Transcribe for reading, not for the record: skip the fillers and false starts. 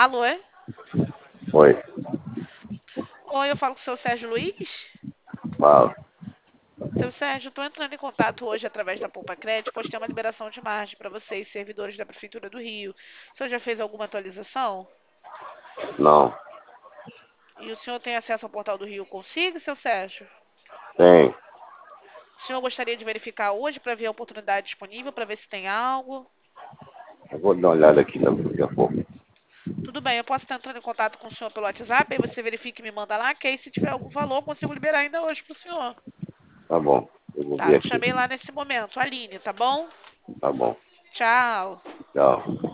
Alô? Oi, Oi, eu falo com o seu Sérgio Luiz? fala. Seu Sérgio, estou entrando em contato hoje através da Poupa Crédito, pois tem uma liberação de margem para vocês, servidores da Prefeitura do Rio. O senhor já fez alguma atualização? Não, E o senhor tem acesso ao portal do Rio Consigo, seu Sérgio? tem. O senhor gostaria de verificar hoje para ver a oportunidade disponível, para ver se tem algo? Eu vou dar uma olhada aqui daqui a pouco. Tudo bem, eu posso estar entrando em contato com o senhor pelo WhatsApp, aí você verifica e me manda lá, que aí se tiver algum valor, eu consigo liberar ainda hoje para o senhor. Tá bom, eu vou Tá, ver eu aqui. chamei lá nesse momento, Aline, tá bom? Tá bom, Tchau. tchau.